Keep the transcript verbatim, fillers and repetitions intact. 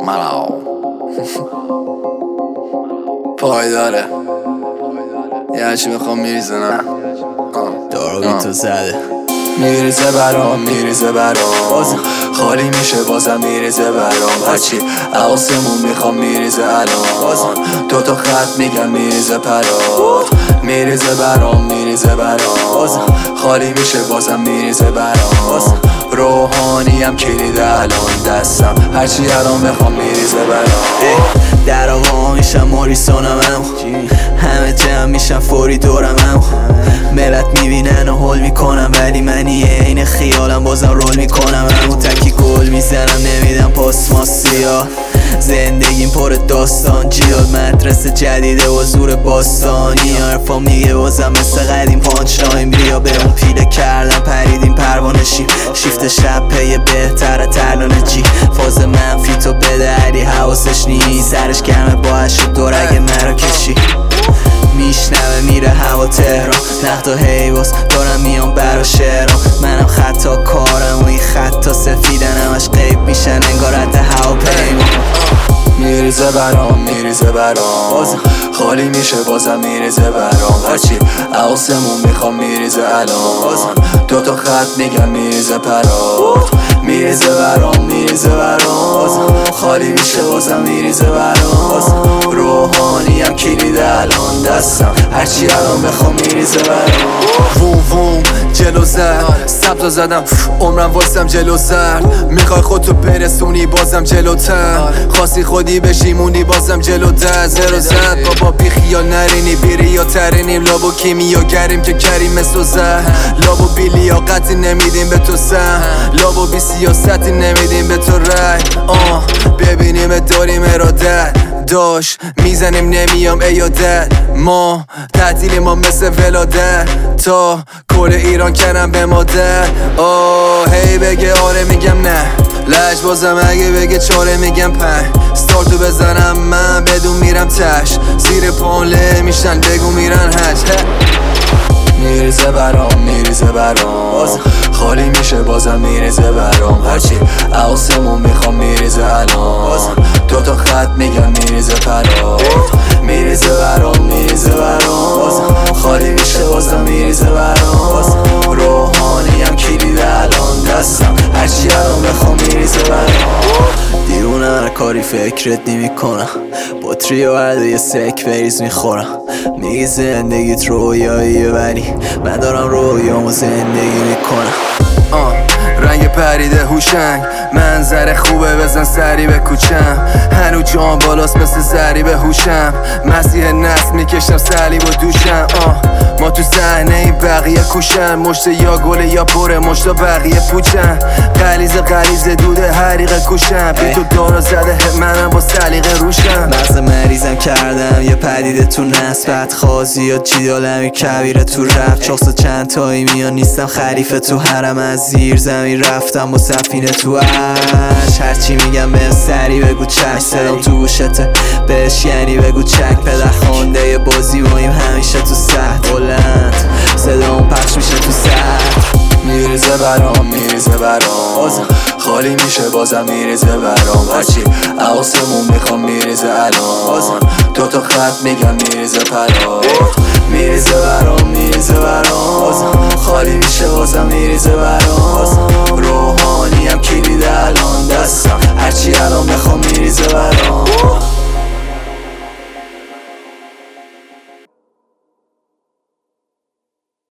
ملاو پایداره یه هرچی میخوام میریزنم دارو بی تو زده میریزه برام میریزه برام بازم خالی میشه بازم میریزه برام هرچی آسمون میخوام میریزه الان بازم دوتا خط میگم میریزه پرات میریزه برام میریزه برام بازم خالی میشه بازم میریزه برام بازم روحانیم کلید الان دستم هرچی الان میخوام میریزه برام در آقا میشم موریسونم همه جمع میشم فوری دورم ملت میبینن و حل میکنم ولی منی این خیالم بازم رول میکنم همون تکی گل میزنم نمیدم پاس ماسیا زندگیم پر داستان جیاد مدرسه جدیده و زور باستانی حرفام دیگه بازم مثل قدیم پانچ لاین بیا به اون پیله کردم پریدیم پروانه شیم شیفت شب پی بهتره ترلانه جی فاز منفی تو بده علی حواسش نیست سرش گرمه باعث شد دورگ مرا کشی میشنوه میره هوا تهران نقد و حیواس دارم میام برا شعرام منم خطا کارم و این خطا سفیدن همش غیب میشن انگار رد هوا پیمان میریزه برام میریزه برام بازم خالی میشه بازم میریزه برام هرچی آسمون میخوام میریزه الان بازم دوتا خط میگم میریزه پرات میریزه برام میریزه برام بازم خالی میشه بازم میریزه برام بازم روحانیم کلید الان دستم هرچی الان میخوام میریزه برام ووم ووم جلو زد سبزا زدم عمرم واسم جلو زرد میخوای خودتو برسونی بازم جلوتر خواستی خودی بشی موندی بازم جلو در زرو زد بابا بی خیال نرینی بیری یا ترینیم لابو کیمیا گریم که کریم مثل زر لابو بی لیاقتی نمیدیم به تو سن لابو بی سیاستی نمیدیم به تو رای آه ببینیم داریم ارادت داش میزنیم نمیام ایادت ما تعطیلی ما مثل ولادت تا کل ایران کنم به مادر آه هی بگه آره میگم نه لج بازم اگه بگه چاره میگم پنج ستارتو بزنم من بدون میرم تش زیر پانله میشن بگو میرن حج میریزه برام میریزه برام بازم خالی میشه بازم میریزه برام هرچی آسمون میخوام میریزه الان بازم دوتا خط میگم میریزه پرات میریزه برام میریزه برام بازم خالی میشه بازم میریزه برام بازم روحانیم کلید الان دستم هرچی الان میخوام میریزه برام دیوونه هر کاری فکرت نمی کنم با تریو هر یه سک بریز میخورم میگی زندگیت رویاییه ولی من دارم رویامو زندگی میکنم آه رنگ پریده هوشنگ منظر خوبه بزن سری به کوچم هنو جان بالاست مثل زری به هوشم مسیح نسل میکشم صلیب و دوشم آه ما تو صحنه این بقیه کوشن مشت یا گله یا پره مشتا بقیه پوچن غلیظ غلیظ دوده حریق کوشن بی تو دارا زده منم با سلیقه روشم مغز مریضم کردم یه پدیده تو نسبت خازی یا جیدالمی کبیره تو رفت چاقسا چند تایی میان نیستم خلیفه تو حرم از زیر زمین رفتم با سفینه تو عرش هرچی میگم به سری بگو چک صدام تو گوشته بهش یعنی بگو چک پدر خونده یه بازی مایم همیشه تو سطح بلند صدام پخش میشه تو سطح میریزه برام میریزه برام بازم خالی میشه بازم میریزه برام هرچی آسمون میخوام میریزه الان بازم دوتا خط میگم میریزه پرات میریزه برام میریزه برام بازم خالی میشه بازم میریزه برام بازم روحانیم کلید الان دستم هرچی الان میخوام میریزه برام